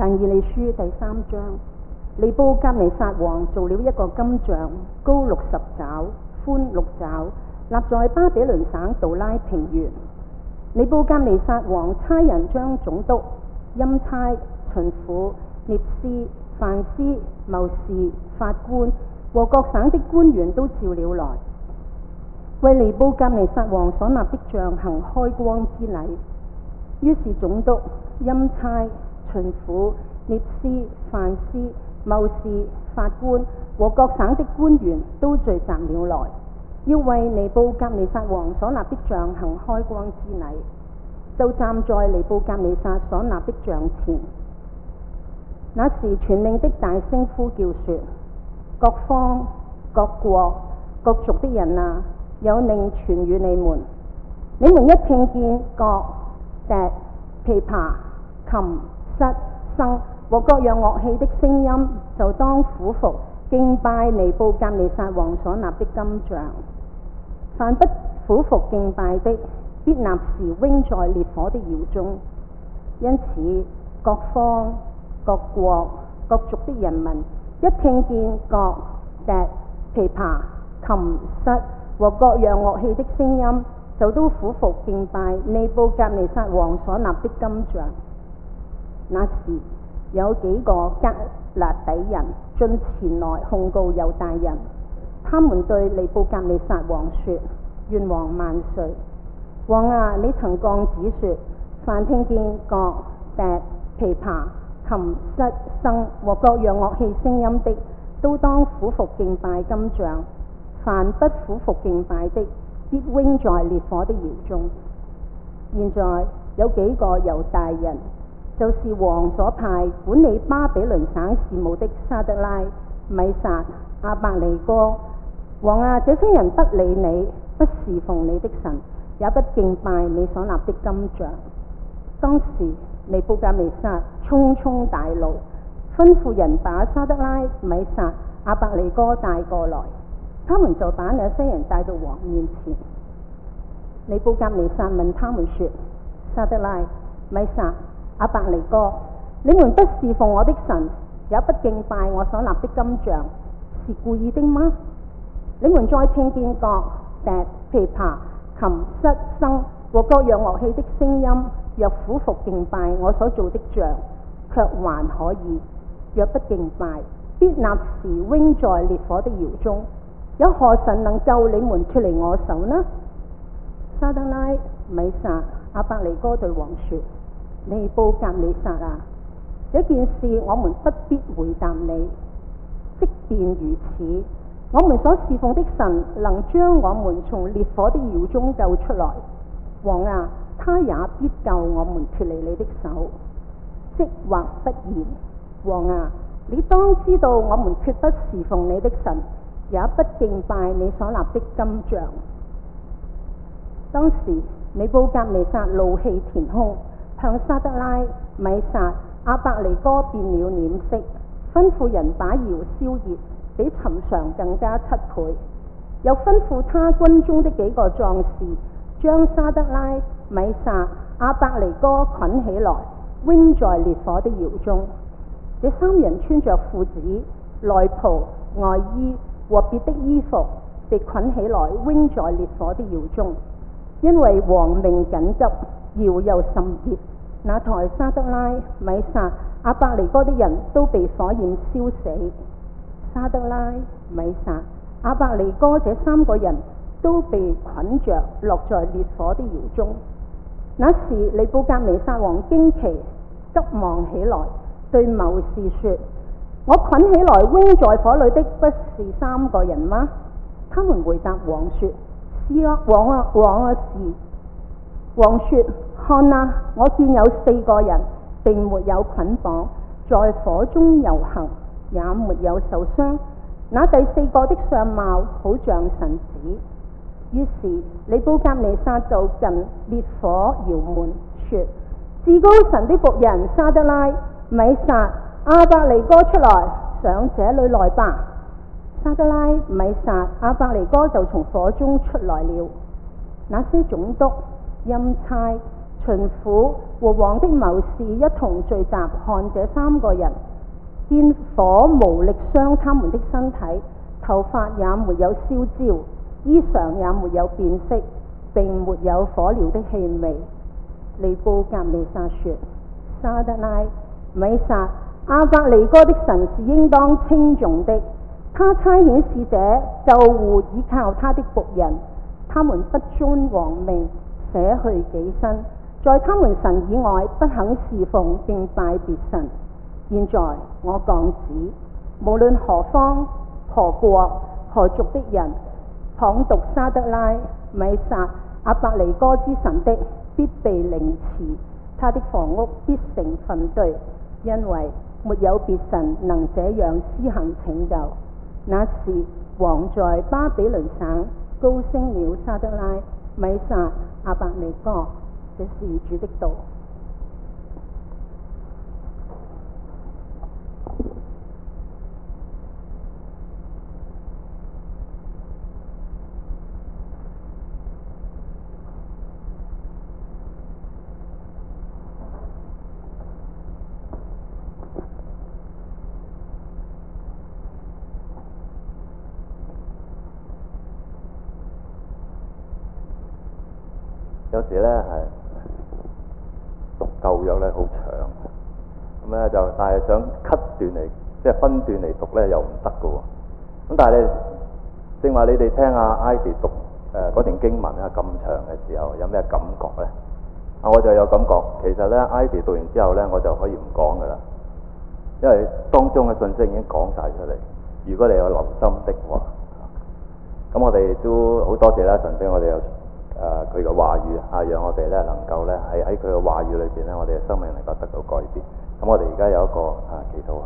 但以理書第3章，尼布甲尼撒王做了一個金像，高60肘，寬6肘，立在巴比倫省杜拉平原。尼布甲尼撒王差人將總督、欽差、巡撫、聶斯、範司、謀士、法官和各省的官員都召了來，為尼布甲尼撒王所立的像行開光之禮。於是總督、欽差、巡撫、聶斯、範司、謀士、法官和各省的官員都聚集了來，要為尼布甲尼撒王所立的像行開光之禮，就站在尼布甲尼撒所立的像前。那時傳令的大聲呼叫說：各方、各國、各族的人啊，有令傳與你們，你們一聽見角、笛、琵琶、琴、瑟、笙和各樣樂器的聲音，就當俯伏敬拜尼布甲尼撒王所立的金像。凡不俯伏敬拜的，必立時扔在烈火的窯中。因此各方、各國、各族的人民一聽見角、笛、琵琶、琴、瑟和各樣樂器的聲音，就都俯伏敬拜尼布甲尼撒王所立的金像。那時有幾個革勒底人進前來控告猶大人，他們對尼布甲尼撒王說：願王萬歲！王啊，你曾降旨說，凡聽見角、笛、琵琶、琴、瑟、笙和各樣樂器聲音的，都當俯伏敬拜金像；凡不俯伏敬拜的，必扔在烈火的窯中。現在有幾個猶大人，就是王所派管理巴比倫省事務的沙得拉、米撒、亞伯尼哥。王啊，這些人不理你，不侍奉你的神，也不敬拜你所立的金像。當時尼布甲尼撒沖沖大怒，吩咐人把沙得拉、米撒、亞伯尼哥帶過來，他們就把那些人帶到王面前。尼布甲尼撒問他們說：沙得拉、米撒、亞伯尼哥，你們不侍奉我的神，也不敬拜我所立的金像，是故意的嗎？你們再聽見角、笛、琵琶、琴、瑟、笙和各樣樂器的聲音，若俯伏敬拜我所做的像，卻還可以；若不敬拜，必立時扔在烈火的窯中。有何神能救你們脫離我手呢？沙得拉、米撒、亞伯尼哥對王說：尼布甲尼撒啊，這件事我們不必回答你。即便如此，我們所侍奉的神能將我們從烈火的窯中救出來。王啊，他也必救我們脫離你的手。即或不然，王啊，你當知道我們決不侍奉你的神，也不敬拜你所立的金像。當時尼布甲尼撒怒氣填胸，向沙得拉、米撒、亞伯尼哥變了臉色，吩咐人把窯燒熱，比尋常更加7倍。又吩咐他軍中的幾個壯士，將沙得拉、米撒、亞伯尼哥捆起來，扔在烈火的窯中。這3人穿着褲子、內袍、外衣和別的衣服，被捆起來，扔在烈火的窯中。因為王命緊急，窯又甚熱，那抬沙得拉、米撒、亞伯尼哥的人都被火焰燒死。沙得拉、米撒、亞伯尼哥這3個人都被捆着落在烈火的窯中。那時尼布甲尼撒王驚奇，急忙起來，對謀士說：我捆起來扔在火裏的不是3個人嗎？他們回答王說：是啊，王啊，是。王說：看啊，我見有4個人，並沒有捆綁，在火中遊行，也沒有受傷。那第4個的相貌好像神子。於是尼布甲尼撒就近烈火窯門，說：至高神的僕人沙得拉、米撒、亞伯尼哥出來，上這裏來吧。沙得拉、米撒、亞伯尼哥就從火中出來了。那些總督、欽差、 巡撫和王的謀士一同聚集，看這3個人，見火無力傷他們的身體，頭髮也沒有燒焦，衣裳也沒有變色，並沒有火燎的氣味。尼布甲尼撒說：沙得拉、米煞、亞伯尼哥的神是應當稱頌的，他差遣使者救護倚靠他的僕人，他們不遵王命，捨去己身，在他們神以外不肯侍奉敬拜別神。現在我降旨，無論何方、何國、何族的人，謗讟沙得拉、米煞、亞伯尼哥之神的，必被凌遲，他的房屋必成糞堆，因為沒有別神能這樣施行拯救。那時王在巴比倫省高升了沙得拉、米煞、亞伯尼哥。這是主的道。 有時咧係讀舊約咧好長，咁咧就但係想 cut 段嚟，即係分段嚟讀咧又唔得嘅喎。咁但係你正話你哋聽阿 Ivy 讀嗰段經文啊咁長嘅時候，有咩感覺咧？我就有感覺，其實咧 Ivy 讀完之後咧，我就可以唔講噶啦，因為當中嘅信息已經講晒出嚟。如果你有留心的話，咁我哋都好多謝啦，神俾我哋有佢嘅話語啊，讓我哋咧能夠咧喺佢嘅話語裏邊咧，我哋嘅生命能夠得到改變。咁我哋而家有一個祈禱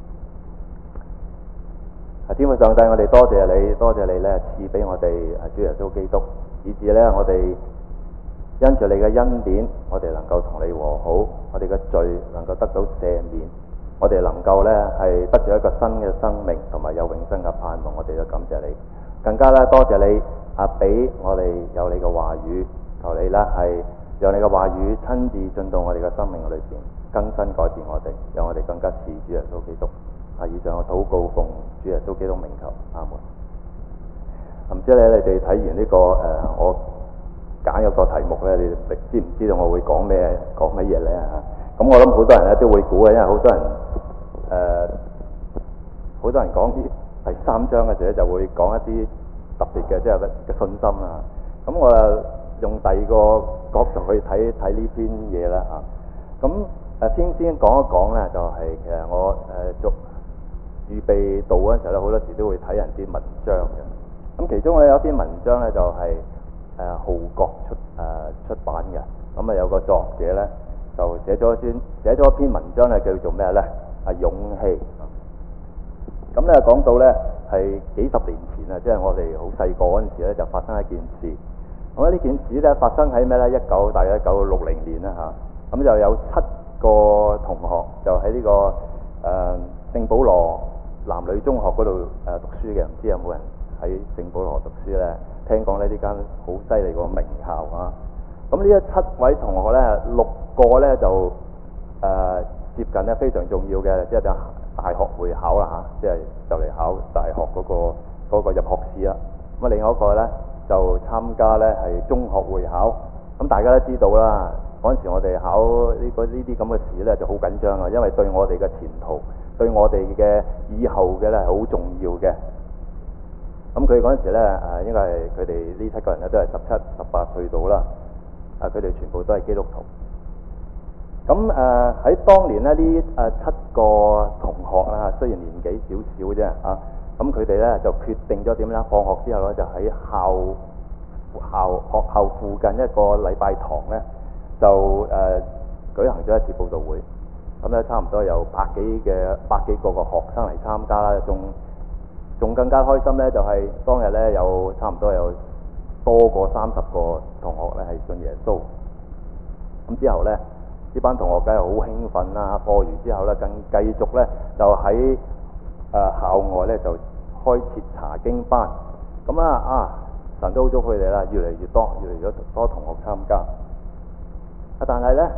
啊，天父上帝，我哋多謝你，多謝你咧賜俾我哋主耶穌基督，以致咧我哋因住你嘅恩典，我哋能夠同你和好，我哋嘅罪能夠得到赦免，我哋能夠咧係得咗一個新嘅生命，同埋有永生嘅盼望。我哋都感謝你，更加咧多謝你俾我哋有你嘅話語，求你咧係讓你嘅話語親自進到我哋嘅生命裏邊，更新改變我哋，讓我哋更加似主耶穌基督。以上我禱告奉主耶穌基督名求，阿門。唔知咧你哋睇完呢個我揀有個題目咧，你哋知唔知道我會講咩講乜嘢咧嚇？咁我諗好多人咧都會估嘅，因為好多人好多人講啲第3章嘅時候就會講一啲特別嘅，即係嘅信心啦。咁我用第2個角度去睇呢篇嘢啦嚇。咁先講一講咧，就係其實我預備到嗰陣時候咧，好多時都會睇人啲文章嘅。咁其中咧有一篇文章咧就係浩國出版嘅。咁有個作者咧就寫咗一篇文章咧，叫做咩咧？勇氣。咁咧講到咧係幾十年前啊，即係我哋好細個嗰陣時咧就發生一件事。咁呢件事咧發生喺咩咧？大約1960年啦嚇。咁就有7個同學就喺呢個聖保羅男女中學嗰度讀書嘅。唔知有冇人喺聖保羅讀書咧？聽講咧呢間好犀利個名校啊！咁呢7位同學咧，6個咧就接近咧非常重要嘅，即係大學會考啦嚇，即係就嚟考大學嗰個入學試啦。咁另外一個咧就參加咧係中學會考。咁大家都知道啦，嗰陣時我哋考呢啲咁嘅試咧就好緊張啊，因為對我哋嘅前途，對我哋嘅以後嘅咧係好重要嘅。咁佢嗰陣時咧應該係佢哋呢7個人咧都係17、18歲到啦。佢哋全部都係基督徒。咁喺當年咧呢7個同學啦，雖然年紀少少啫嚇，咁佢哋咧就決定咗點咧？放學之後咧就喺學校附近一個禮拜堂咧就舉行咗一次佈道會。咁咧差唔多有百幾個學生嚟參加啦，仲更加開心咧，就係當日咧有差唔多有多過30個同學咧係信耶穌。咁之後咧呢班同學梗係好興奮啦！課餘之後咧更繼續咧就喺校外咧就開設查經班。咁神都好咗佢哋啦，越嚟越多同學參加。 但係咧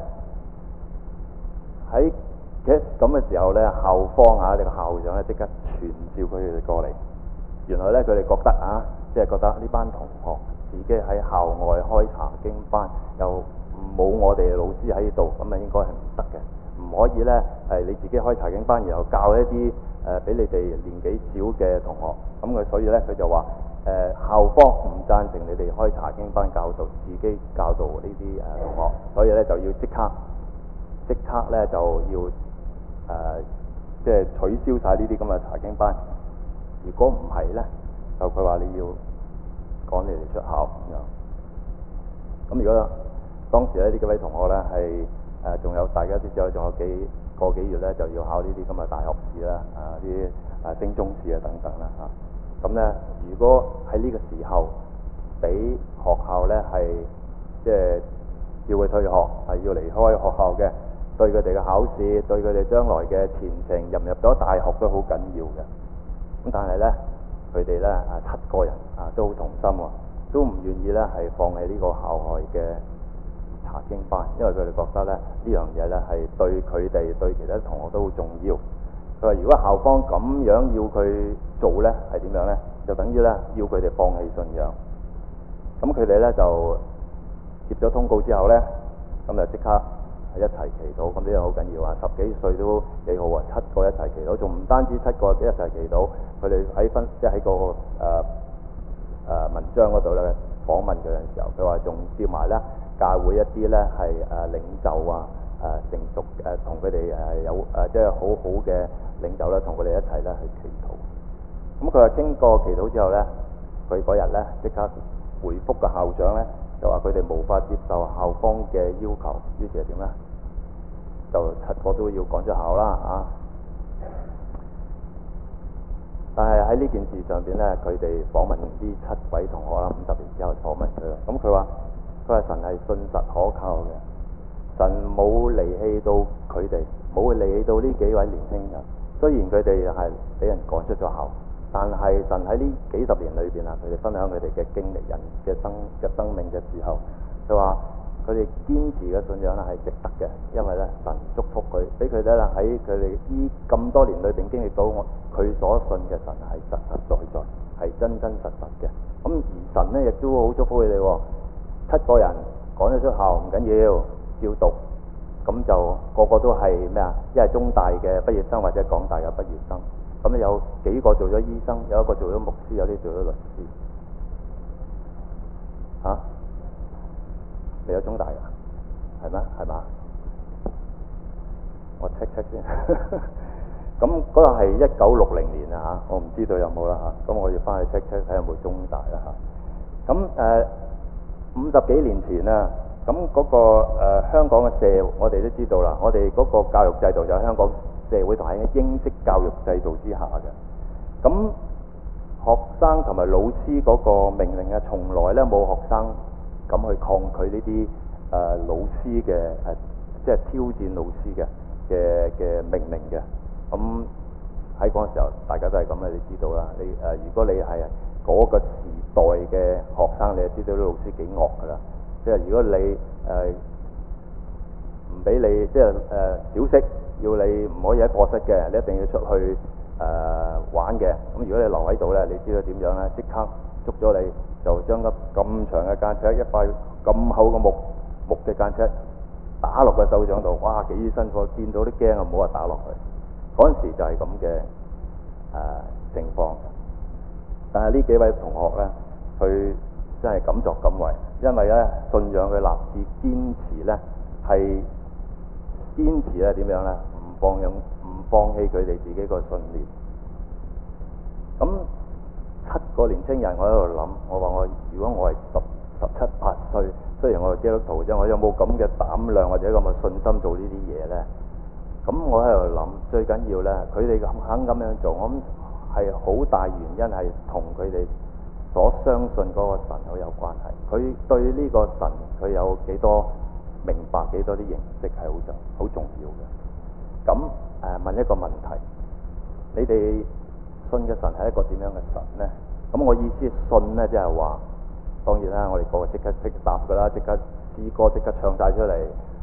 喺咁嘅時候咧，校方呢個校長咧即刻傳召佢哋過嚟。原來咧佢哋覺得即係覺得呢班同學自己喺校外開查經班，又冇我哋老師喺度，咁啊應該係唔得嘅，唔可以咧係你自己開查經班，然後教一啲比你哋年紀少嘅同學。咁佢所以咧佢就話校方唔贊成你哋開查經班教導，自己教導呢啲同學，所以咧就要即刻咧就要即係取消晒呢啲咁嘅查經班。如果唔係咧，就佢話你要趕你哋出校咁樣。咁如果當時咧呢幾位同學咧係仲有大家知道，仲有個幾月咧就要考呢啲咁嘅大學試啦，啲升中試啊等等啦嚇。咁咧如果喺呢個時候俾學校咧係即係要佢退學，係要離開學校嘅，對佢哋嘅考試，對佢哋將來嘅前程入唔入咗大學都好緊要嘅。咁但係咧，佢哋咧7個人都好同心喎，都唔願意咧係放棄呢個校外嘅查經班，因為佢哋覺得咧呢樣嘢咧係對佢哋對其他同學都好重要。佢話如果校方咁樣要佢做咧，係點樣咧？就等於咧要佢哋放棄信仰。咁佢哋咧就接咗通告之後咧，咁就即刻一齊祈禱。咁呢樣好緊要啊！10幾歲都幾好啊，7個一齊祈禱，仲唔單止7個一齊祈禱，佢哋即係喺個文章嗰度咧訪問佢嘅時候，佢話仲叫埋咧教會一啲咧係領袖成熟同佢哋有即係好好嘅領袖咧，同佢哋一齊咧去祈禱。咁佢話經過祈禱之後咧，佢嗰日咧即刻回覆個校長咧，就話佢哋無法接受校方嘅要求，於是係點咧？就7個都要趕出校啦但係喺呢件事上邊咧，佢哋訪問呢7位同學啦，50年之後訪問佢。咁佢話神係信實可靠嘅，神冇離棄到佢哋，冇離棄到呢幾位年輕人。雖然佢哋係俾人趕出咗校，但係神喺呢幾十年裏邊佢哋分享佢哋嘅經歷、人嘅生命嘅時候，佢話佢哋堅持嘅信仰係值得嘅，因為咧神祝福佢，俾佢哋喺佢哋呢咁多年裏邊經歷到佢所信嘅神係實實在在，係真真實實嘅。咁而神咧亦都好祝福佢哋，7個人趕咗出校唔緊要，照讀，咁就個個都係咩啊？一係中大嘅畢業生或者港大嘅畢業生。咁有幾個做咗醫生，有一個做咗牧師，有啲做咗律師。你有中大㗎？係咩？係嘛？我 check 先。咁嗰度係1960年我唔知道有冇啦咁我要翻去 check 睇有冇中大啦咁50幾年前咁嗰個香港嘅社會，我哋都知道啦。我哋嗰個教育制度就係香港社會同喺英式教育制度之下嘅。咁學生同埋老師嗰個命令從來咧冇學生咁去抗拒呢啲老師嘅即係挑戰老師嘅命令嘅。咁喺嗰個時候，大家都係咁你知道啦。如果你係嗰個時代嘅學生，你就知道啲老師幾惡㗎啦。即係如果你唔俾你即係小息，要你唔可以喺課室嘅，你一定要出去玩嘅。咁如果你留喺度咧，你知道點樣咧？即刻捉咗你，就將個咁長嘅間尺，一塊咁厚嘅木嘅間尺打落個手掌度，哇幾辛苦！見到都驚啊，唔好話打落去。嗰陣時就係咁嘅情況。但係呢幾位同學咧，佢真係敢作敢為，因為咧信仰佢立志堅持咧係堅持咧點樣咧？唔放棄佢哋自己個信念。咁7個年青人，我喺度諗，我話如果我係17、18歲，雖然我係基督徒啫，我有冇咁嘅膽量或者咁嘅信心做呢啲嘢咧？咁我喺度諗，最緊要咧，佢哋肯咁樣做，我諗係好大原因係同佢哋所相信嗰個神好有關係。佢對呢個神佢有幾多明白，幾多啲認識係好重要嘅。咁問一個問題，你哋信嘅神係一個點樣嘅神咧？咁我意思信咧，即係話，當然啦，我哋個個即刻答㗎啦，即刻詩歌即刻唱晒出嚟，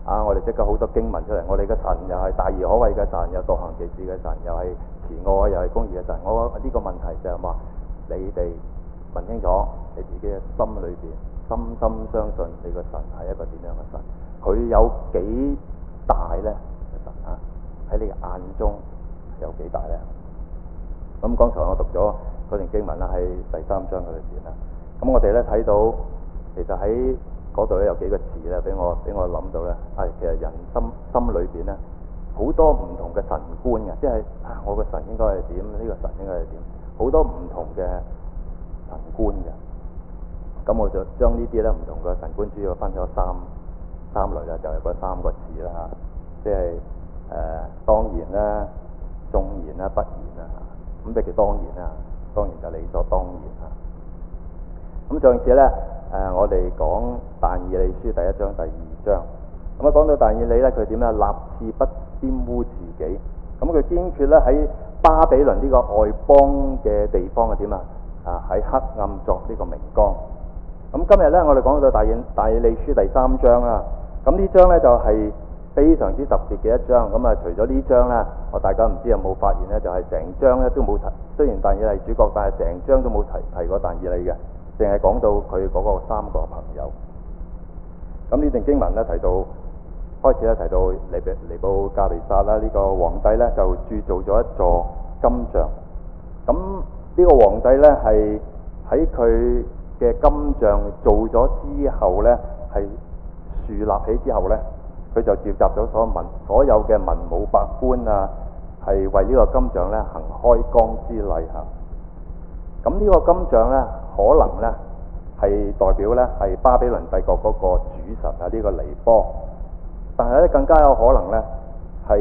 我哋即刻好多經文出嚟，我哋嘅神又係大而可畏嘅神，又獨行其事嘅神，又係慈愛又係公義嘅神。我呢個問題就係話，你哋問清楚你自己嘅心裏邊，深深相信你個神係一個點樣嘅神，佢有幾大呢？神啊，喺你嘅眼中有幾大呢？咁剛才我讀咗嗰段經文啦，喺第3章嘅裏邊啦。咁我哋咧睇到，其實喺嗰度咧有幾個字咧，俾我諗到咧，其實人心裏邊咧好多唔同嘅神觀嘅，即係我個神應該係點，呢個神應該係點，好多唔同嘅神觀嘅。咁我就將呢啲咧唔同嘅神觀主要分咗三類啦，就係嗰3個字啦，即係當然啦、縱然啦、不然啦。咁咩叫當然啦？當然就理所當然啦。咁上次咧，我哋講但以理書第1章、第2章。咁講到但以理咧，佢點咧？立志不玷污自己。咁佢堅決咧喺巴比倫呢個外邦嘅地方係點啊？喺黑暗作呢個明光。咁今日咧，我哋講到但以理書第3章啦。咁呢章咧就係非常之特別嘅一章。咁除咗呢章咧，大家唔知有冇發現咧，就係成章咧都冇提。雖然但以理主角，但係成章都冇提過但以理嘅，淨係講到佢嗰個3個朋友。咁呢段經文咧提到，開始咧提到尼布甲尼撒啦，呢個皇帝咧就鑄造咗一座金像。咁呢個皇帝咧係喺佢嘅金像做咗之後咧，係樹立起之後咧，佢就召集咗所有嘅文武百官啊，係為呢個金像咧行開光之禮嚇。咁呢個金像咧，可能咧係代表咧係巴比倫帝國嗰個主神啊，呢個尼波。但係咧更加有可能咧係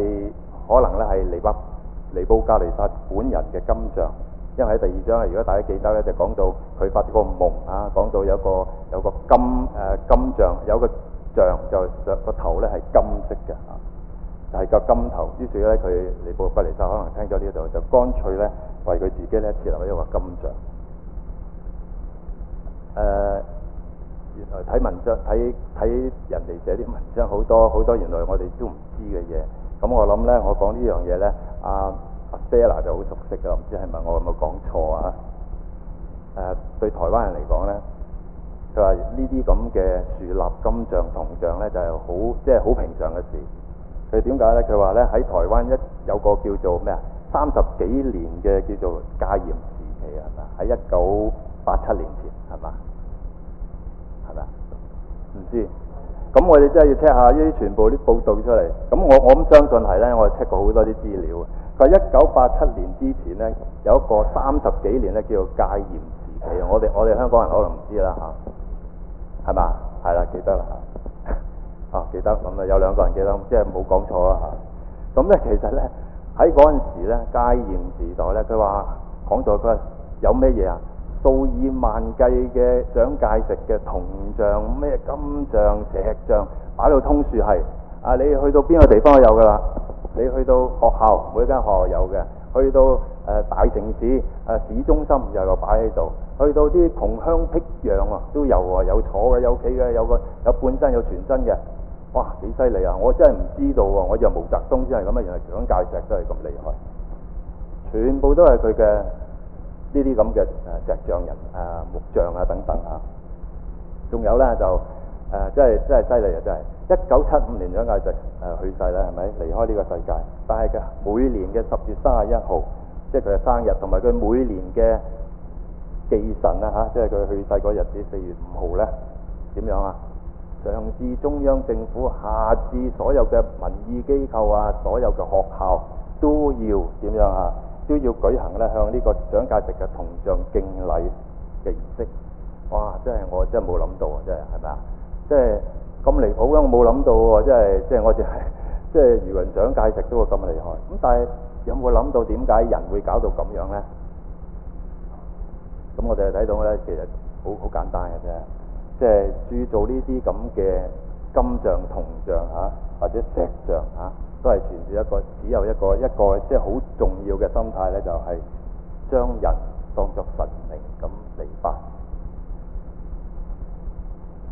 尼布甲尼撒本人嘅金像。因為喺第2章咧，如果大家記得咧，就講到佢發咗個夢啊，講到有個金像，有個像就個頭咧係金色嘅啊，就係個金頭。於是咧佢尼布甲尼撒可能聽咗呢度，就乾脆咧為佢自己咧設立一個金像。原來睇文章睇人哋寫啲文章，好多原來我哋都唔知嘅嘢。咁我諗咧，我講呢樣嘢咧，阿 Stella 就好熟悉㗎，唔知係咪我有冇講錯啊？對台灣人嚟講咧，佢話呢啲咁嘅樹立金像銅像咧，就係好平常嘅事。佢點解咧？佢話咧喺台灣有個叫做咩啊，30幾年嘅叫做戒嚴時期係嘛？喺1987年前係嘛？係咪？唔知。咁我哋真係要 check 下呢啲全部啲報道出嚟。咁我咁相信係咧，我哋 check 過好多啲資料。佢話1987年之前咧，有一個30幾年咧叫做戒嚴時期。我哋香港人可能唔知啦嚇，係嘛？係啦，記得啦嚇。記得咁啊，有2個人記得，即係冇講錯啦嚇。咁咧其實咧喺嗰陣時咧，戒嚴時代咧，佢話講到佢話有咩嘢啊？數以萬計嘅蔣介石嘅銅像、咩金像、石像擺到通樹係啊！你去到邊個地方都有㗎啦，你去到學校每間學校有嘅，去到大城市市中心又有擺喺度，去到啲窮鄉僻壤啊都有喎，有坐嘅，有企嘅，有半身有全身嘅，哇幾犀利啊！我真係唔知道喎，我以為毛澤東先係咁啊，原來蔣介石都係咁厲害，全部都係佢嘅。呢啲咁嘅石像人木像啊等等啊，仲有咧就真係犀利啊！真係1975年蔣介石去世啦，係咪離開呢個世界？但係嘅每年嘅10月31號，即係佢嘅生日，同埋佢每年嘅忌辰啊嚇，即係佢去世嗰日子4月5號咧，點樣啊？上至中央政府，下至所有嘅民意機構啊，所有嘅學校都要點樣啊？都要舉行咧，向呢個蔣介石嘅銅像敬禮嘅儀式。哇！我真係冇諗到啊！真係係咪啊？即係咁離譜嘅，我冇諗到喎！即係我淨係即係如雲蔣介石都會咁厲害。咁但係有冇諗到點解人會搞到咁樣咧？咁我哋睇到咧，其實好簡單嘅啫。即係鑄造呢啲咁嘅金像、銅像嚇，或者石像嚇。都係存住只有一個即係好重要嘅心態咧，就係將人當作神明咁嚟拜。咁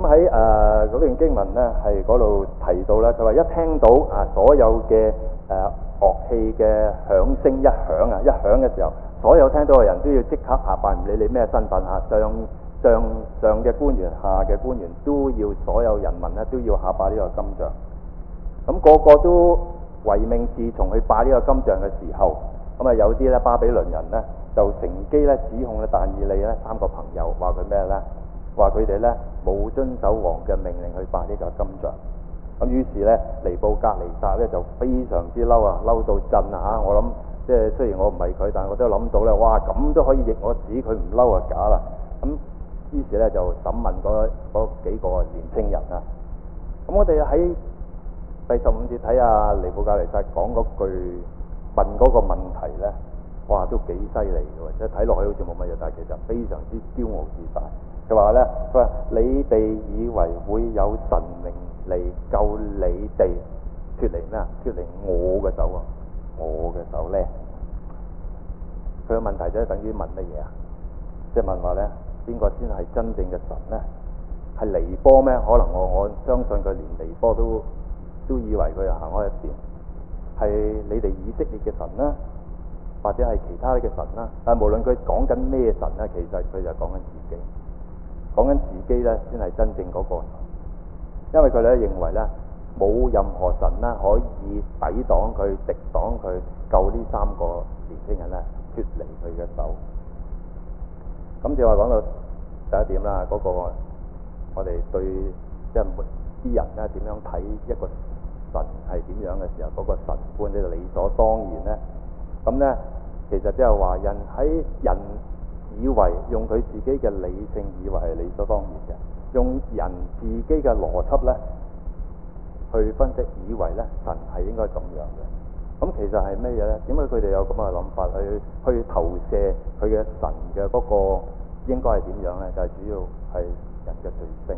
喺嗰段經文咧，係嗰度提到咧，佢話一聽到所有嘅樂器嘅響聲一響嘅時候，所有聽到嘅人都要即刻下拜，唔理你咩身份上嘅官員、下嘅官員都要，所有人民咧都要下拜呢個金像。咁個個都唯命是從去拜呢個金像嘅時候，咁有啲咧巴比倫人咧就乘機咧指控但以理咧三個朋友，話佢咩咧？話佢哋咧冇遵守王嘅命令去拜呢個金像。咁於是咧尼布甲尼撒咧就非常之嬲嬲到震我諗即係雖然我唔係佢，但係我都諗到咧，哇咁都可以逆我指佢唔嬲假啦。咁於是咧就審問嗰幾個年青人啊。咁我哋喺第15節睇下尼布甲尼撒講嗰句問嗰個問題咧，哇都幾犀利嘅，即係睇落去好似冇乜嘢，但係其實非常之驕傲自大。佢話咧，佢話你哋以為會有神明嚟救你哋脫離咩啊？脫離我嘅手我嘅手咧。佢嘅問題就係等於問乜嘢啊？即係問話咧，邊個先係真正嘅神咧？係尼波咩？可能我相信佢連尼波都以為佢行開一邊。係你哋以色列嘅神啦，或者係其他嘅神啦。但係無論佢講緊咩神咧，其實佢就講緊自己。講緊自己咧，先係真正嗰個神，因為佢哋認為咧，冇任何神啦可以抵擋佢、敵擋佢、救呢三個年輕人咧脫離佢嘅手。咁就話講到第一點啦，嗰個我哋對即係啲人咧點樣睇一個神係點樣嘅時候，嗰個神觀呢就理所當然咧。咁咧其實即係話人以為用佢自己嘅理性以為係理所當然嘅，用人自己嘅邏輯咧去分析，以為咧神係應該咁樣嘅。咁其實係咩嘢咧？點解佢哋有咁嘅諗法去投射佢嘅神嘅嗰個應該係點樣咧？就係主要係人嘅罪性。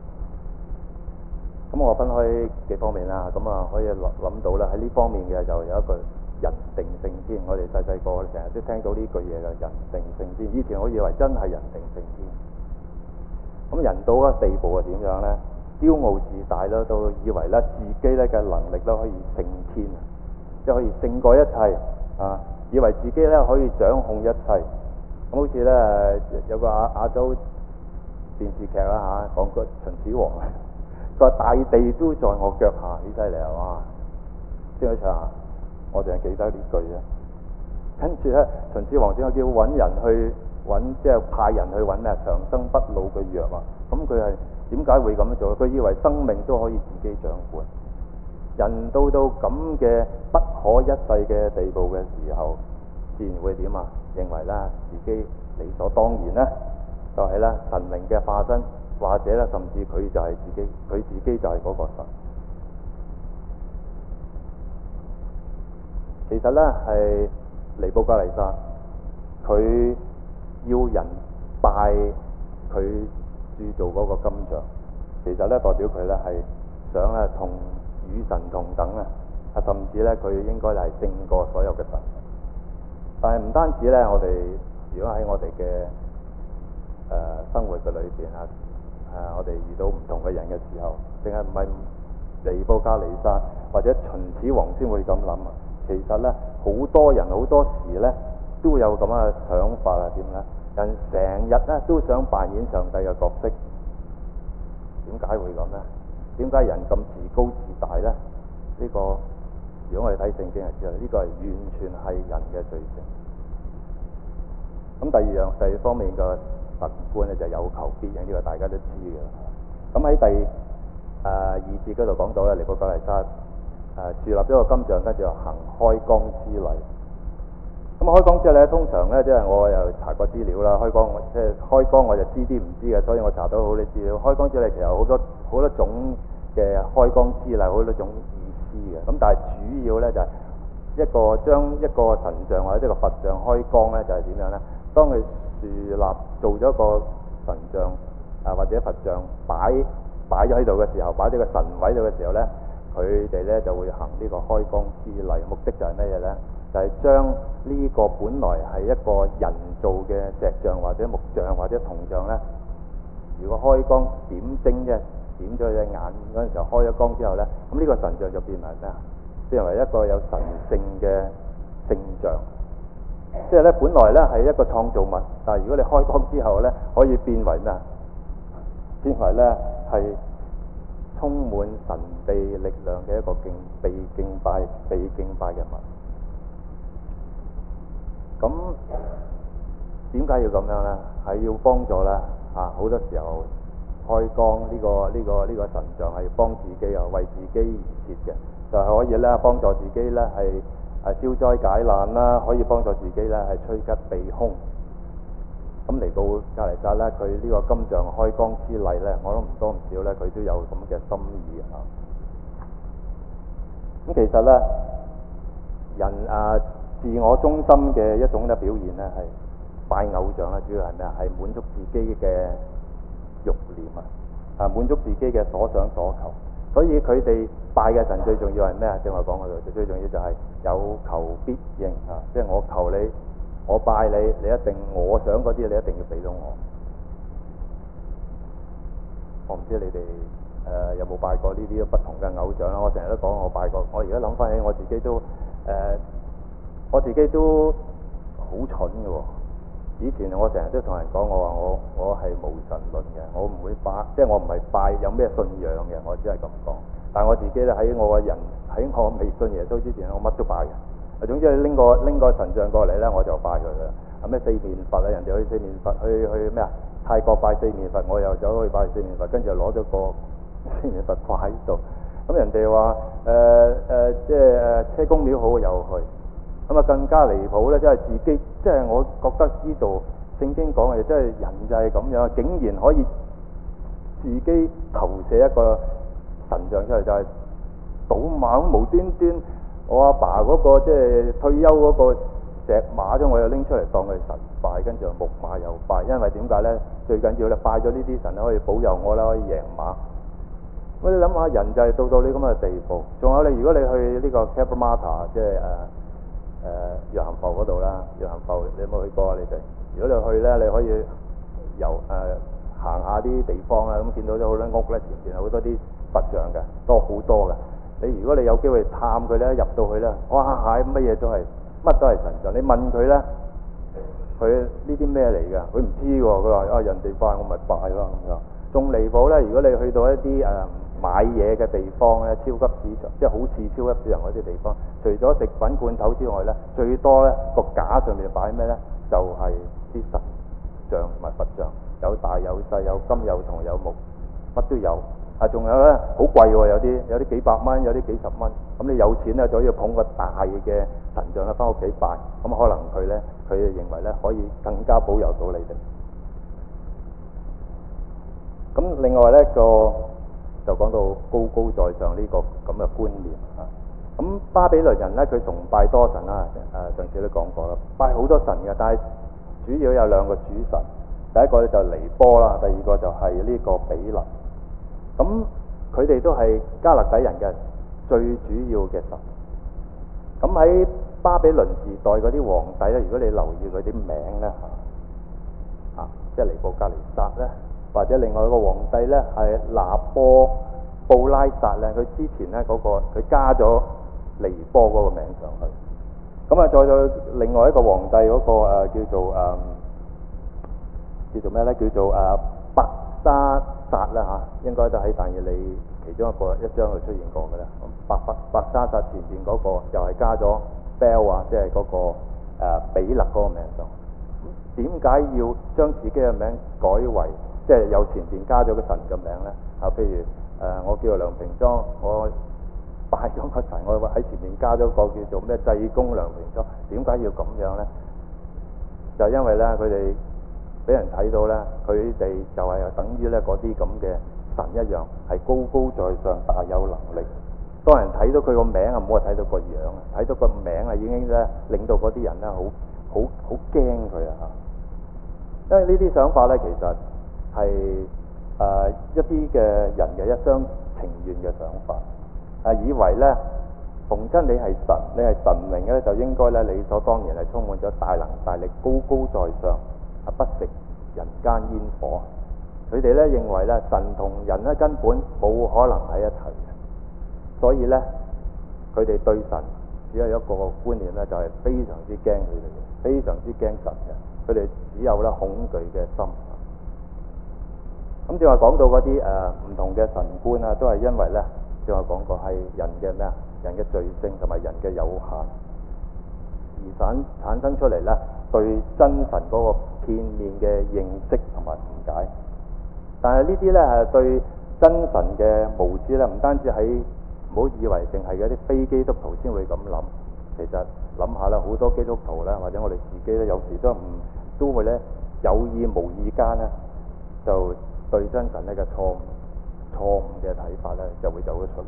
咁我分開幾方面啦，咁可以諗到啦。喺呢方面嘅就有一個人定勝天，我哋細細個成日都聽到呢句嘢嘅人定勝天。以前我以為真係人定勝天。咁人到嗰個地步係點樣咧？驕傲自大啦，都以為咧自己咧嘅能力咧可以勝天，即係可以勝過一切啊！以為自己咧可以掌控一切。咁好似咧有個亞洲電視劇啦講個秦始皇，佢話大地都在我腳下，幾犀利啊！哇！邊個唱啊？我淨係記得呢句啫。跟住咧，秦始皇點解叫揾人去揾，即係派人去揾咩長生不老嘅藥啊？咁佢係點解會咁樣做？佢以為生命都可以自己掌管。人到咁嘅不可一世嘅地步嘅時候，自然會點啊？認為咧自己理所當然咧，就係咧神明嘅化身，或者咧甚至佢就係佢自己就係嗰個神。其實咧係尼布甲尼撒，佢要人拜佢鑄造嗰個金像，其實咧代表佢咧係想咧同與神同等啊，甚至咧佢應該係勝過所有嘅神。但係唔單止咧，我哋如果喺我哋嘅生活嘅裏邊我哋遇到唔同嘅人嘅時候，淨係唔係尼布甲尼撒或者秦始皇先會咁諗啊？其實咧，好多人好多時咧都有咁嘅想法啊？點咧？人成日咧都想扮演上帝嘅角色，點解會咁咧？點解人咁自高自大咧？呢個如果我哋睇聖經就知道，呢個係完全係人嘅罪性。咁第二方面嘅神觀咧就有求必應，呢個大家都知嘅。咁喺第2節嗰度講到咧，尼布甲尼撒樹立咗個金像，跟住行開光之禮。咁開光之禮咧，通常咧即係我又查過資料啦，開光我就知啲唔知嘅，所以我查到好多資料。開光之禮其實有好多種嘅開光之禮，好多種意思嘅。咁但係主要咧就係將一個神像或者一個佛像開光咧，就係點樣咧？當佢樹立做咗個神像或者佛像擺咗喺度嘅時候，擺咗個神位度嘅時候咧，佢哋咧就會行呢個開光之禮，目的就係咩嘢咧？就係將呢個本來係一個人造嘅石像或者木像或者銅像咧， 如果開光點睛啫，點咗隻眼嗰陣時候開咗光之後咧，咁呢個神像就變為咩啊？變為一個有神性嘅聖像。即係咧，本來咧係一個創造物，但係如果你開光之後咧，可以變為咩啊？變為咧係充滿神秘力量嘅一個被敬拜嘅物。咁點解要咁樣咧？係要幫助啦啊！好多時候開光呢個神像係幫自己啊，為自己而設嘅，就係可以咧幫助自己咧係消災解難啦，可以幫助自己咧係趨吉避凶。咁尼布甲尼撒咧，佢呢個金像開光之禮咧，我諗唔多唔少咧，佢都有咁嘅心意啊。咁其實咧，人自我中心嘅一種嘅表現咧，係拜偶像啦，主要係咩啊？係滿足自己嘅慾念啊，滿足自己嘅所想所求。所以佢哋拜嘅神最重要係咩啊？正話講嗰度，最重要就係有求必應啊！即係我求你，我拜你，你一定我想嗰啲，你一定要俾到我。我唔知你哋有冇拜過呢啲不同嘅偶像啦？我成日都講我拜過，我而家諗翻起我自己都好蠢嘅喎。以前我成日都同人講，我係無神論嘅，我唔會拜，即係我唔係拜有咩信仰嘅，我只係咁講。但係我自己咧喺我未信耶穌之前，我乜都拜嘅。總之你拎個神像過嚟咧，我就拜佢噶啦。咩四面佛啊，人哋去四面佛去咩啊？泰國拜四面佛，我又走去拜四面佛，跟住攞咗個四面佛掛喺度。咁人哋話即係車公廟好又去。咁啊更加離譜咧，即係自己，即係我覺得呢度聖經講嘅，即係人就係咁樣，竟然可以自己投射一個神像出嚟，就係賭馬無端端，我阿爸嗰個即係退休嗰個石馬啫，我又拎出嚟當佢神拜，跟住木馬又拜，因為點解咧？最緊要咧拜咗呢啲神咧，可以保佑我啦，可以贏馬。咁你諗下，人就係到呢咁嘅地步。仲有你，如果你去呢個 Cabramatta， 即係約翰埠嗰度啦，約翰埠你有冇去過啊？你哋如果你去咧，你可以行下啲地方啦，咁見到咗好多屋咧，前邊好多啲佛像嘅，好多嘅。如果你有機會探佢咧，入到去咧，哇係乜嘢都係神像。你問佢咧，佢呢啲咩嚟㗎？佢唔知喎。佢話人哋拜我咪拜咯咁樣。仲離譜咧，如果你去到一啲買嘢嘅地方咧，超級市場，即係好似超級市場嗰啲地方，除咗食品罐頭之外咧，最多咧個架上面擺咩咧？就係啲神像同埋佛像，有大有細，有金有銅有木，乜都有。仲有咧好貴喎，有啲幾百蚊，有啲幾十蚊。咁你有錢咧，就可以捧個大嘅神像咧，翻屋企拜。咁可能佢認為咧可以更加保佑到你哋。咁另外咧就講到高高在上呢個咁嘅觀念啊。咁巴比倫人咧，佢崇拜多神啦。上次都講過啦，拜好多神嘅，但係主要有兩個主神。第一個咧就尼波啦，第二個就係呢個比勒。咁佢哋都係加勒底人嘅最主要嘅神。咁喺巴比倫時代嗰啲皇帝咧，如果你留意佢啲名咧即係尼布甲尼撒咧，或者另外一個皇帝咧係拿布拉撒咧，佢之前咧佢加咗尼波嗰個名上去。咁再到另外一個皇帝嗰個叫做咩咧？叫做伯沙撒啦嚇，應該都喺但以理其中一章度出現過嘅啦。伯沙撒前邊嗰個又係加咗 Bel 啊，即係嗰個比勒嗰個名上。點解要將自己嘅名改為即係有前邊加咗個神嘅名咧？譬如我叫做梁平莊，我拜咗個神，我喺前面加咗個叫做咩濟公梁平莊。點解要咁樣咧？就因為咧佢哋俾人睇到咧，佢哋就係等於咧嗰啲咁嘅神一樣，係高高在上，大有能力。當人睇到佢個名啊，唔好話睇到個樣啊，睇到個名啊，已經咧令到嗰啲人咧好驚佢啊！因為呢啲想法咧，其實係一啲嘅人嘅一廂情願嘅想法，以為咧逢親你係神，你係神明嘅咧，就應該咧理所當然係充滿咗大能大力，高高在上，不食人間煙火。 佢哋咧認為咧神同人咧根本冇可能喺一齊嘅，所以咧佢哋對神只有一個觀念咧，就係非常之驚佢哋嘅，非常之驚神嘅，佢哋只有咧恐懼嘅心。咁正話講到嗰啲唔同嘅神觀啊，都係因為咧正話講過係人嘅咩啊，人嘅罪性同埋人嘅有限而產生出嚟咧，對真神嗰個片面嘅認識同埋誤解。但係呢啲咧係對真神嘅無知咧，唔單止喺唔好以為淨係嗰啲非基督徒先會咁諗，其實諗下啦，好多基督徒咧，或者我哋自己咧，有時都會咧有意無意間咧，就對真神呢嘅錯誤嘅睇法咧，就會走咗出嚟。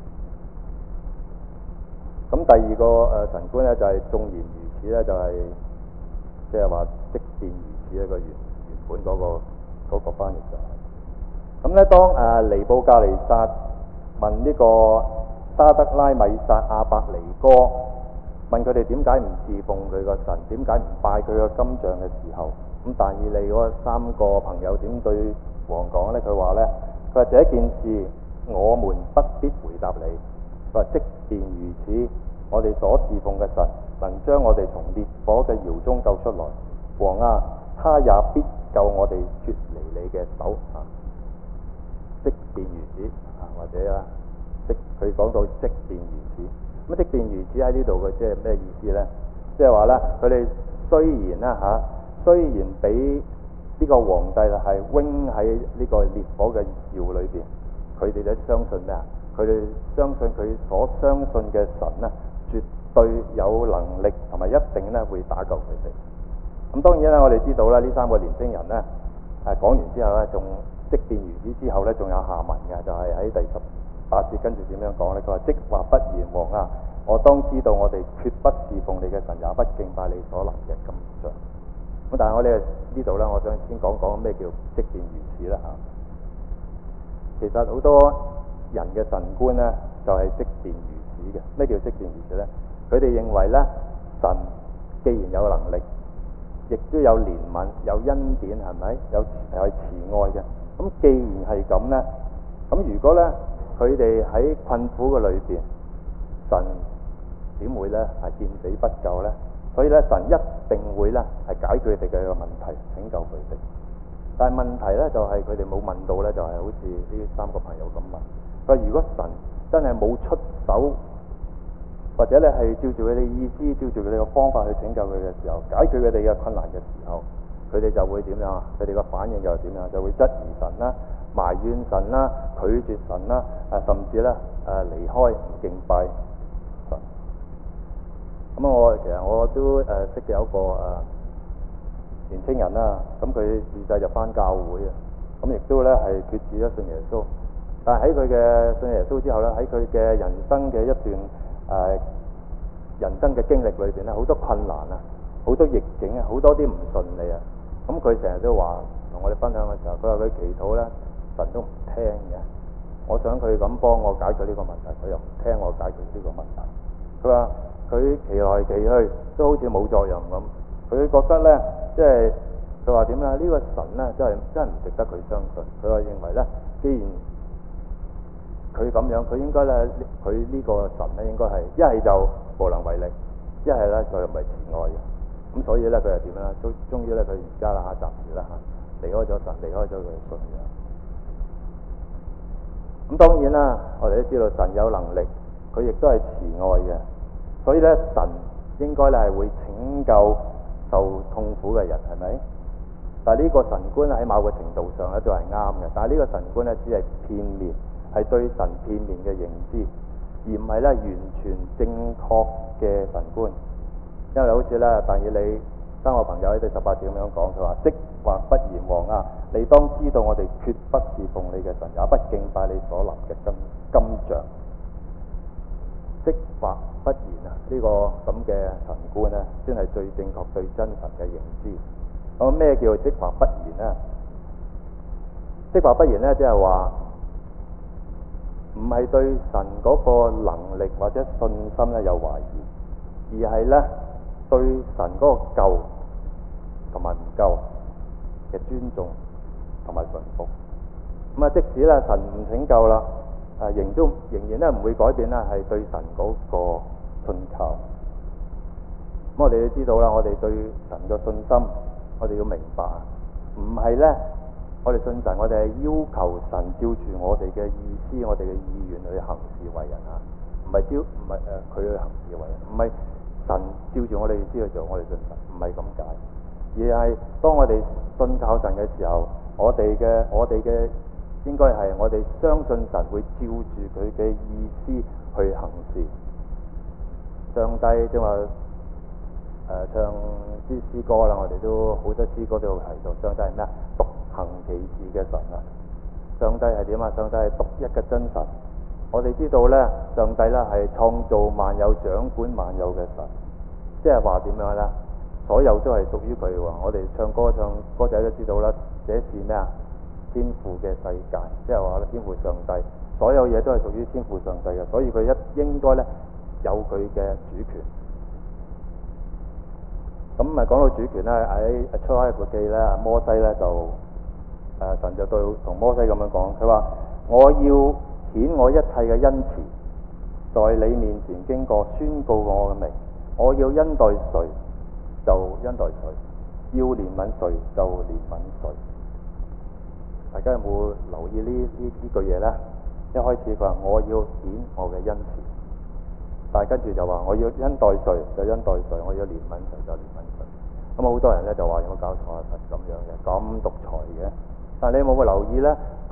咁第二個神觀咧，就係縱然如此咧，就係即係話即便如此一個原本嗰個翻譯就係。咁咧，當尼布甲尼撒問呢個沙德拉米撒亞伯尼哥，問佢哋點解唔侍奉佢個神，點解唔拜佢個金像嘅時候，咁但以理嗰三個朋友點對王講咧？佢話咧，佢話這件事我們不必回答你。佢話即便如此，我哋所侍奉嘅神能將我哋從烈火嘅窯中救出來，王啊，他也必救我哋脫離你嘅手啊！即便如此啊，或者啊，佢講到即便如此，咁即便如此喺呢度嘅即係咩意思咧？即係話咧，佢哋雖然俾呢個皇帝啦係扔喺呢個烈火嘅窯裏邊，佢哋都相信咩啊？佢哋相信佢所相信嘅神咧，絕對有能力同埋一定咧會打救佢哋。咁當然啦，我哋知道啦，呢三個年青人咧講完之後咧，仲即便如此之後咧，仲有下文嘅，就係喺第18節跟住點樣講咧？佢話即或不然，王啊，我當知道我哋決不侍奉你嘅神，也不敬拜你所立嘅金像。咁但係我哋呢度咧，我想先講講咩叫即便如此啦嚇。其實好多人嘅神觀咧，就係即便如此嘅。咩叫即便如此咧？佢哋認為咧，神既然有能力，亦都有憐憫、有恩典，係咪？有係慈愛嘅。咁既然係咁咧，咁如果咧佢哋喺困苦嘅裏邊，神點會咧係見死不救咧？所以咧，神一定會咧係解決佢哋嘅問題，拯救佢哋。但係問題咧就係佢哋冇問到咧，就係好似呢三個朋友咁問。佢話如果神真係冇出手，或者咧係照住佢哋意思，照住佢哋嘅方法去拯救佢嘅時候，解決佢哋嘅困難嘅時候，佢哋就會點樣啊？佢哋嘅反應又點樣？就會質疑神啦、埋怨神啦、拒絕神啦，甚至咧離開唔敬拜神。咁其實我都識嘅有一個年青人啦，咁佢自細就返教會啊，咁亦都咧係決志咗信耶穌。但係喺佢嘅信耶穌之後咧，喺佢嘅人生嘅一段人生嘅經歷裏邊咧，好多困難啊，好多逆境啊，好多啲唔順利啊。咁佢成日都話同我哋分享嘅時候，佢話佢祈禱咧，神都唔聽嘅。我想佢咁幫我解決呢個問題，佢又唔聽我解決呢個問題。佢話佢祈來祈去都好似冇作用咁。佢覺得咧，即係佢話點咧？呢個神咧，真係唔值得佢相信。佢話認為咧，既然佢咁樣，佢應該咧，佢呢個神咧應該係一係就無能為力，一係咧就唔係慈愛嘅。咁所以咧，佢係點咧？終於咧，佢而家啦嚇，暫時啦嚇，離開咗神，離開咗佢嘅信仰。咁當然啦，我哋都知道神有能力，佢亦都係慈愛嘅。所以咧，神應該咧係會拯救受痛苦嘅人，係咪？但係呢個神觀喺某個程度上咧都係啱嘅。但係呢個神觀咧只係片面，係對神片面嘅認知，而唔係咧完全正確嘅神觀。因為好似咧，但以理三個朋友喺第18節咁樣講，佢話：即或不然，王啊，你當知道我哋決不侍奉你嘅神，也不敬拜你所立嘅金像。即或不然啊，呢個咁嘅神觀咧，先係最正確對真神嘅認知。咁咩叫即或不然咧？即或不然咧，即係話唔係對神嗰個能力或者信心咧有懷疑，而係咧對神嗰個救同埋唔救嘅尊重同埋順服。咁啊，即使咧神唔拯救啦，仍然咧唔會改變啦，係對神嗰個信靠。咁我哋要知道啦，我哋對神嘅信心，我哋要明白，唔係咧，我哋信神，我哋係要求神照住我哋嘅意思、我哋嘅意願去行事為人啊，唔係佢去行事為人，唔係神照住我哋意思去做，我哋信神，唔係咁解，而係當我哋信靠神嘅時候，我哋嘅應該係我哋相信神會照住佢嘅意思去行事。上帝即係話唱啲詩歌啦，我哋都好多詩歌都有提到，上帝係咩啊？獨行其事嘅神啊！上帝係點啊？上帝係獨一嘅真神。我哋知道咧，上帝咧係創造萬有、掌管萬有嘅神，即係話點樣咧？所有都係屬於佢喎。我哋唱歌仔都知道啦，這是咩啊？天父嘅世界，即係話咧，天父上帝，所有嘢都係屬於天父上帝嘅，所以佢應該咧有佢嘅主權。咁咪講到主權咧，喺出埃及記咧，摩西咧就神就同摩西咁樣講，佢話：我要顯我一切嘅恩慈，在你面前經過，宣告我嘅名。我要恩待誰就恩待誰，要憐憫誰就憐憫誰。大家有冇留意呢句嘢咧？一開始佢話我要顯我嘅恩慈，但係跟住就話我要恩待誰就恩待誰，我要憐憫誰就憐憫誰。咁好多人咧就話有冇搞錯啊？咁樣嘅，咁獨裁嘅。但係你有冇留意咧？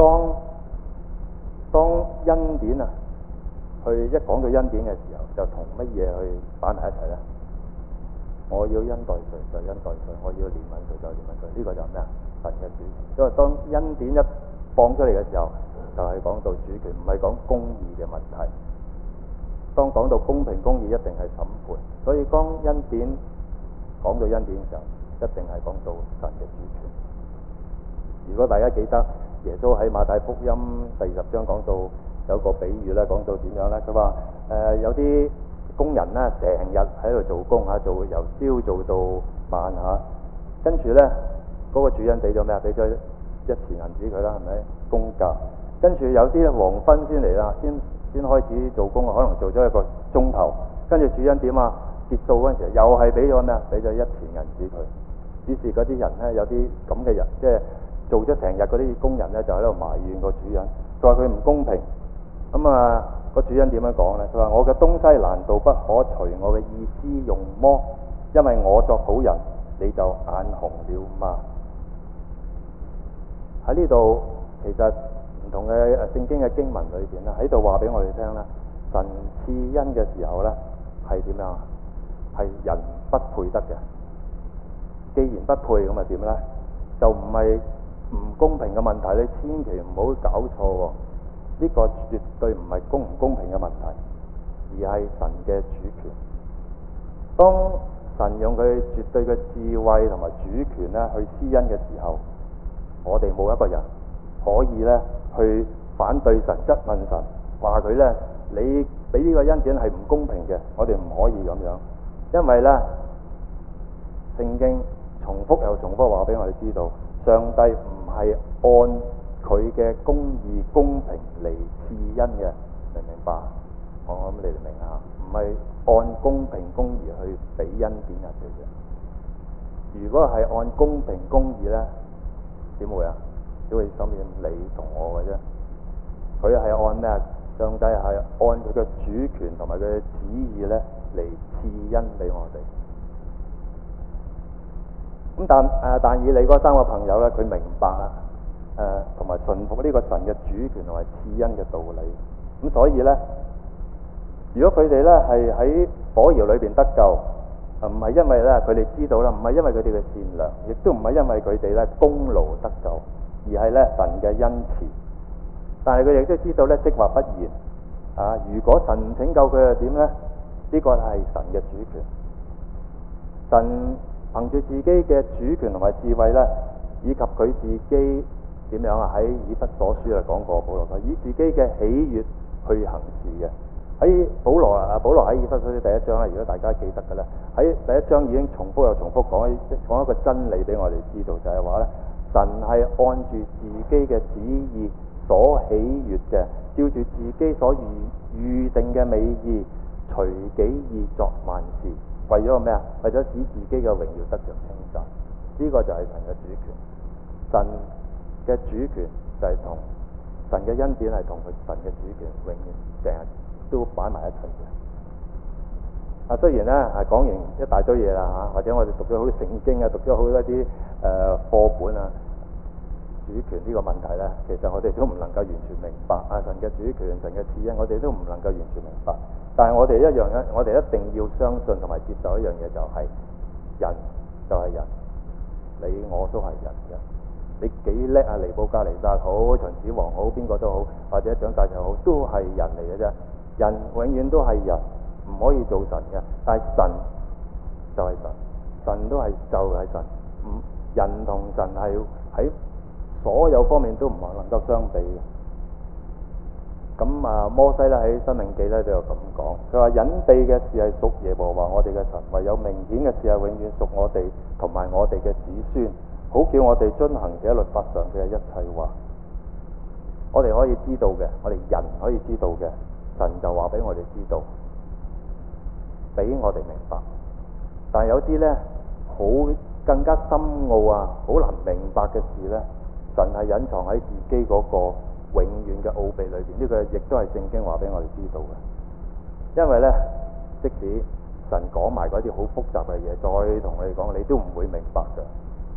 當恩典啊，一講到恩典嘅時候，就同乜嘢去擺埋一齊咧？我要恩待誰就恩待誰，我要憐憫誰就憐憫誰。呢個就係咩啊？神嘅主權。因為當恩典一放出嚟嘅時候，就係講到主權，唔係講公義嘅問題。當講到公平公義，一定係審判。所以當恩典講到恩典嘅時候，一定係講到神嘅主權。如果大家記得耶穌喺馬太福音第20章講到有個比喻咧，講到點樣咧？佢話有啲工人咧成日喺度做工嚇，由朝做到晚嚇，跟住咧嗰個主人俾咗咩啊？俾咗1錢銀紙佢啦，係咪工價？跟住有啲黃昏先嚟啦，先開始做工，可能做咗1個鐘頭，跟住主人點啊？結束嗰陣時又係俾咗咩啊？俾咗1錢銀紙佢。於是嗰啲人咧，有啲咁嘅人，即係做咗成日嗰啲工人咧，就喺度埋怨個主人，佢話佢唔公平。咁啊，個主人點樣講咧？佢話：我嘅東西難道不可隨我嘅意思用麼？因為我作好人，你就眼紅了嗎？喺呢度其實唔同嘅聖經嘅經文裏邊咧，喺度話俾我哋聽啦，神賜恩嘅時候咧係點樣？係人不配得嘅。既然不配，咁啊點咧？就唔係唔公平嘅問題，你千祈唔好搞錯喎。呢個絕對唔係公唔公平嘅問題，而係神嘅主權。當神用佢絕對嘅智慧同埋主權咧去施恩嘅時候，我哋冇一個人可以咧去反對神、質問神，話佢咧你俾呢個恩典係唔公平嘅，我哋唔可以咁樣，因為咧聖經重複又重複話俾我哋知道，上帝唔係按佢嘅公義公平嚟賜恩嘅，明唔明白？我諗你哋明啊，唔係按公平公義去俾恩典人哋嘅。如果係按公平公義咧，點會啊？只會審判你同我嘅啫。佢係按咩啊？上帝係按佢嘅主權同埋佢嘅旨意咧嚟賜恩俾我哋。咁但以理嗰3個朋友咧，佢明白啦，同埋順服呢個神嘅主權同埋賜恩嘅道理。咁所以咧，如果佢哋咧係喺火窯裏邊得救，唔係因為咧佢哋知道啦，唔係因為佢哋嘅善良，亦都唔係因為佢哋咧功勞得救，而係咧神嘅恩慈。但係佢亦都知道咧，即話不然啊！如果神唔拯救佢又點咧？呢個係神嘅主權。神憑住自己嘅主權同埋智慧咧，以及佢自己點樣啊？喺以弗所書啊講過，保羅佢以自己嘅喜悅去行事嘅。喺保羅喺以弗所書第1章咧，如果大家記得嘅咧，喺第1章已經重複又重複講一個真理俾我哋知道，就係話咧， 神係按住自己嘅旨意所喜悅嘅，照住自己所預定嘅美意，隨己意作萬事，為咗咩啊？為咗使自己嘅榮耀得着稱讚。呢個就係神嘅主權。神嘅主權就係同神嘅恩典係同佢神嘅主權永遠成日都擺埋一齊嘅。雖然咧係講完一大堆嘢啦或者我哋讀咗好多聖經啊，讀咗好多啲課本啊，主權呢個問題咧，其實我哋都唔能夠完全明白神嘅主權、神嘅賜恩，我哋都唔能夠完全明白。但係我哋一樣咧，我哋一定要相信同埋接受一樣嘢，就係人就係人，你我都係人嘅。你幾叻尼布甲尼撒好，秦始皇好，邊個都好，或者蔣介石好，都係人嚟嘅啫。人永遠都係人，唔可以做神嘅。但係神就係神，神都係就係神。人同神係喺所有方面都唔能夠相比嘅。咁摩西咧喺申命記咧都有咁講，佢話隱秘嘅事係屬耶和華我哋嘅神，唯有明顯嘅事係永遠屬我哋同埋我哋嘅子孫，好叫我哋遵行這律法上嘅一切話。我哋可以知道嘅，我哋人可以知道嘅，神就話俾我哋知道，俾我哋明白。但係有啲咧好更加深奧好難明白嘅事咧，神係隱藏喺自己嗰個永遠嘅奧秘裏邊。呢個亦都係聖經話俾我哋知道嘅。因為咧，即使神講埋嗰啲好複雜嘅嘢，再同我哋講，你都唔會明白嘅。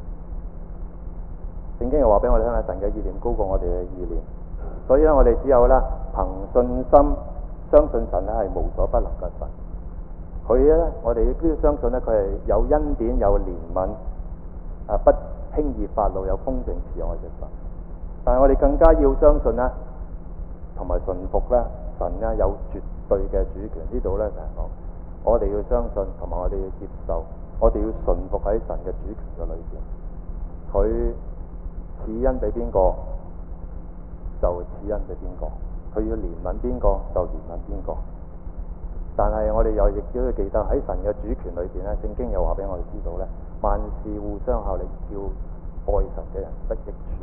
聖經又話俾我哋聽啦，神嘅意念高過我哋嘅意念，所以咧我哋只有咧憑信心相信神咧係無所不能嘅神。佢咧，我哋都要相信咧，佢係有恩典、有憐憫，不輕易發怒、有豐盛慈愛嘅神。但係我哋更加要相信咧，同埋順服咧，神咧有絕對嘅主權。呢度咧就係講，我哋要相信，同埋我哋要接受，我哋要順服喺神嘅主權嘅裏邊。佢賜恩俾邊個就賜恩俾邊個，佢要憐憫邊個就憐憫邊個。但係我哋又亦都要記得喺神嘅主權裏邊咧，聖經又話俾我哋知道咧，萬事互相效力，叫愛神嘅人得益處。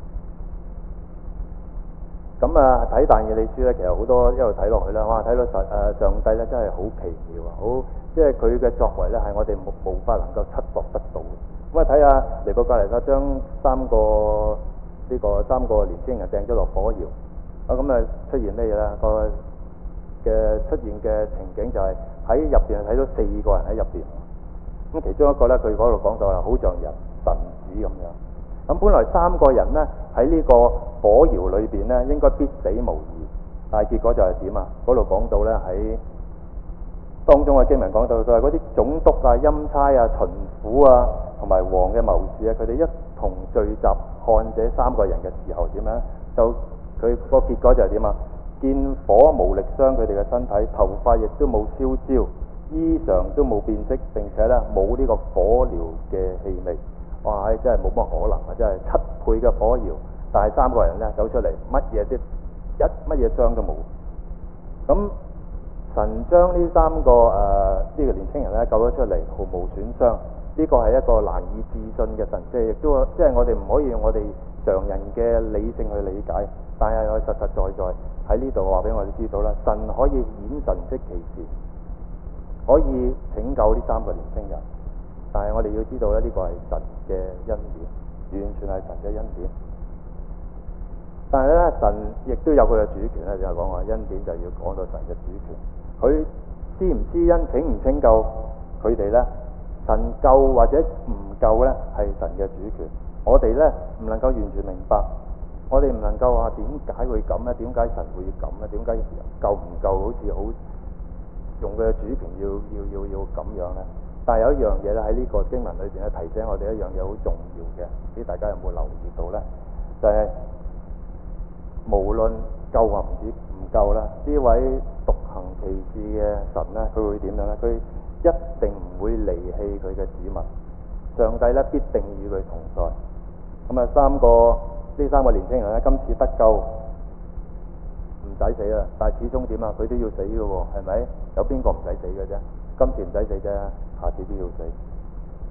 咁睇但以理書咧，其實好多一路睇落去啦，哇！睇到上帝咧真係好奇妙好，即係佢嘅作為咧係我哋無法能夠測度得到。咁睇下尼布甲尼撒將三個年輕人掟咗落火窯，咁出現咩嘢咧？嘅出現嘅情景就係喺入邊睇到4個人喺入邊，咁其中一個咧佢嗰度講到好像人神子咁樣。咁本來3個人咧喺呢個火窯裏邊咧應該必死無疑，但係結果就係點啊？嗰度講到咧喺當中嘅經文講到，佢話嗰啲總督欽差巡撫同埋王嘅謀士佢哋一同聚集看這3個人嘅時候點樣？就佢個結果就係點啊？見火無力傷佢哋嘅身體，頭髮亦都冇燒焦，衣裳都冇變色，並且咧冇呢個火燎嘅氣味。哇！真係冇乜可能啊！真係7倍嘅火窯，但係3個人咧走出嚟，乜嘢傷都冇。咁神將呢3個呢個年輕人咧救咗出嚟，毫無損傷。呢個係一個難以置信嘅神蹟，亦都即係我哋唔可以用我哋常人嘅理性去理解，但係我實實在在喺呢度話俾我哋知道啦，神可以顯神蹟奇事，可以拯救呢3個年輕人。但係我哋要知道咧，呢個係神嘅恩典，完全係神嘅恩典。但係咧，神亦都有佢嘅主權咧，就係講話恩典就要講到神嘅主權。佢施唔施恩，拯唔拯救佢哋咧？神救或者唔救咧，係神嘅主權。我哋咧唔能夠完全明白，我哋唔能夠話點解會咁咧？點解神會咁咧？點解救唔救好似好用佢嘅主權要咁樣咧？但係有一樣嘢咧喺呢個經文裏邊咧提醒我哋一樣嘢好重要嘅，唔知大家有冇留意到咧？就係無論救或唔救啦，呢位獨行其事嘅神咧，佢會點樣咧？佢一定唔會離棄佢嘅子民，上帝咧必定與佢同在。咁呢3個年輕人咧，今次得救唔使死啦，但係始終點啊？佢都要死嘅喎，係咪？有邊個唔使死嘅啫？今次唔使死啫，下次都要死。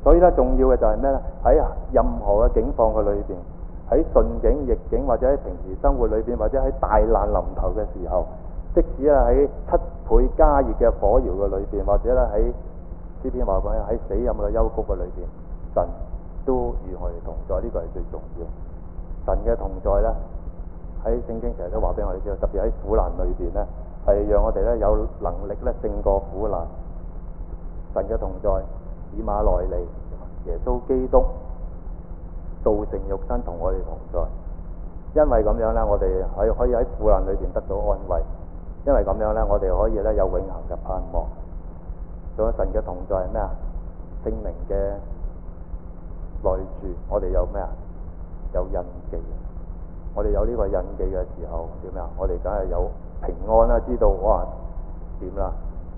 所以咧，重要嘅就係咩咧？喺任何嘅境況嘅裏邊，喺順境、逆境，或者喺平時生活裏邊，或者喺大難臨頭嘅時候，即使咧喺7倍加熱嘅火窯嘅裏邊，或者咧喺詩篇話講喺死蔭嘅幽谷嘅裏邊，神都與我哋同在，呢個係最重要。神嘅同在咧，喺聖經成日都話俾我哋知道，特別喺苦難裏邊咧，係讓我哋咧有能力咧勝過苦難。神嘅同在，以馬內利，耶穌基督道成肉身同我哋同在。因為咁樣咧，我哋可以喺苦難裏邊得到安慰。因為咁樣咧，我哋可以咧有永恆嘅盼望。仲有神嘅同在係咩啊？聖靈嘅內住，我哋有咩啊？有印記。我哋有呢個印記嘅時候，點咩啊？我哋梗係有平安啦，知道哇點啦。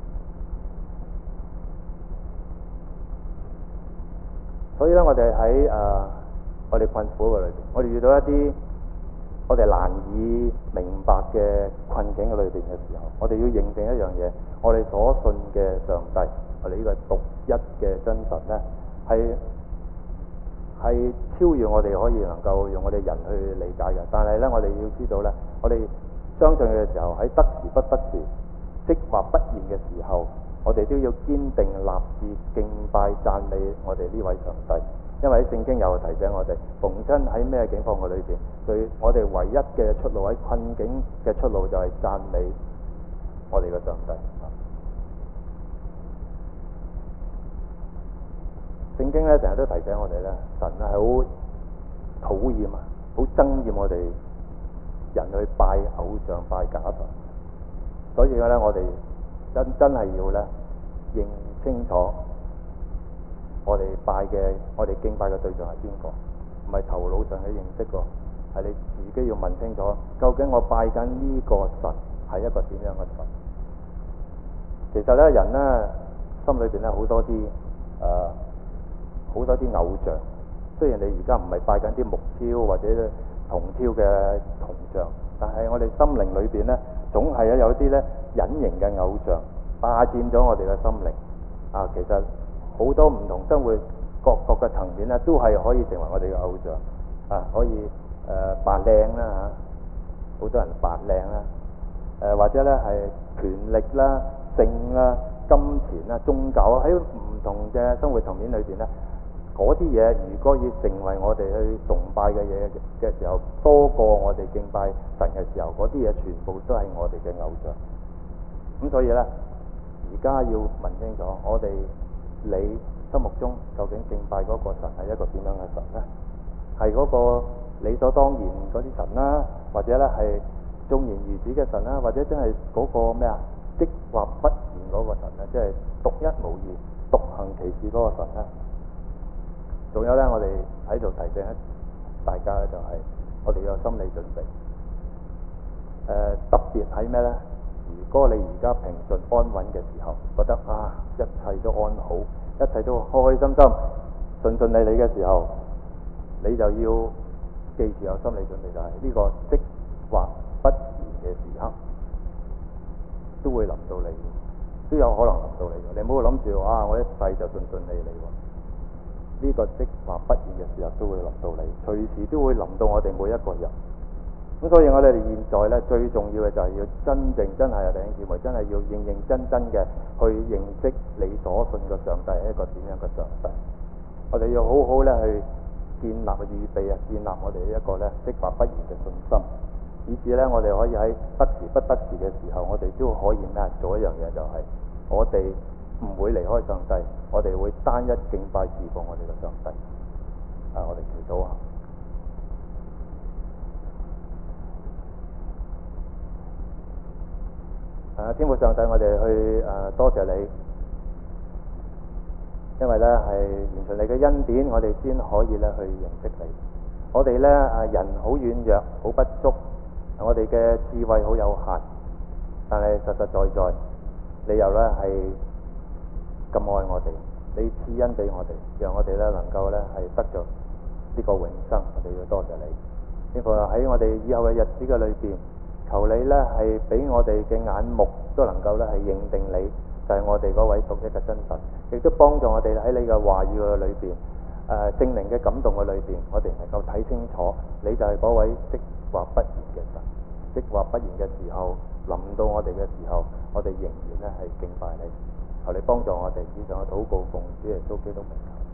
所以咧，我哋喺我哋困苦嘅裏邊，我哋遇到一啲我哋難以明白嘅困境嘅裏邊嘅時候，我哋要認定一樣嘢，我哋所信嘅上帝，我哋呢個獨一嘅真神咧，係超越我哋可以能夠用我哋人去理解嘅。但係咧，我哋要知道咧，我哋相信佢嘅時候，喺得時不得時，即或不然嘅時候，我哋都要堅定立志敬拜讚美我哋呢位上帝。因為喺聖經有提醒我哋，逢親喺咩境況嘅裏邊，我哋唯一嘅出路，喺困境嘅出路就係讚美我哋嘅上帝。聖經咧成日都提醒我哋咧，神係好討厭啊，好憎厭我哋人去拜偶像、拜假神。所以咧，我哋真係要咧認清楚。我哋敬拜嘅對象係邊個？唔係頭腦上嘅認識喎，係你自己要問清楚，究竟我拜緊呢個神係一個點樣嘅神？其實咧，人咧心裏邊咧好多啲偶像。雖然你而家唔係拜緊啲木雕或者銅雕嘅銅像，但係我哋心靈裏邊咧，總係有啲咧隱形嘅偶像霸佔咗我哋嘅心靈。其實好多唔同生活各嘅層面咧，都係可以成為我哋嘅偶像。可以扮靚啦嚇，好多人扮靚啦。或者咧係權力啦、性啦、金錢啦、宗教啊，喺唔同嘅生活層面裏邊咧，嗰啲嘢如果要成為我哋去崇拜嘅嘢嘅時候，多過我哋敬拜神嘅時候，嗰啲嘢全部都係我哋嘅偶像。咁所以咧，而家要問清楚，你心目中究竟敬拜嗰個神係一個點樣嘅神咧？係嗰個理所當然嗰啲神啦，或者咧係縱然如此嘅神啦，或者真係嗰個咩啊，即或不然嗰個神咧，即係獨一無二、獨行其事嗰個神咧。仲有咧，我哋喺度提醒大家咧，就係我哋要有心理準備。特別喺咩咧？如果你而家平順安穩嘅時候，覺得一切都安好，一切都開開心心、順順利利嘅時候，你就要記住有心理準備，就係呢個即或不然嘅時刻都會臨到你，都有可能臨到你。你唔好諗住我一世就順順利利喎。呢個即或不然嘅時候都會臨到你，隨時都會臨到我哋每一個人。咁所以我哋現在咧，最重要嘅就係要真係弟兄姊妹，真係要認真嘅去認識你所信嘅上帝係一個點樣嘅上帝。我哋要好好咧去建立預備建立我哋一個咧即或不然嘅信心，以至咧我哋可以喺得時不得時嘅時候，我哋都可以做一樣嘢，就係我哋唔會離開上帝，我哋會單一敬拜侍奉我哋嘅上帝。我哋祈禱下。天父上帝，我哋去多謝你，因為咧係完全你嘅恩典，我哋先可以咧去認識你。我哋咧人好軟弱，好不足，我哋嘅智慧好有限，但係實在你又咧係咁愛我哋，你賜恩俾我哋，讓我哋咧能夠咧係得着呢個永生。我哋要多謝你，天父喺我哋以後嘅日子嘅裏邊，求你咧係俾我哋嘅眼目都能夠咧係認定你， 就係我哋嗰位獨一嘅真神，亦都幫助我哋喺你嘅話語嘅裏邊，聖靈嘅感動嘅裏邊，我哋能夠睇清楚，你就係嗰位即話不言嘅神。即話不言嘅時候，臨到我哋嘅時候，我哋仍然咧係敬拜你。求你幫助我哋，以上嘅禱告奉主耶穌基督名求。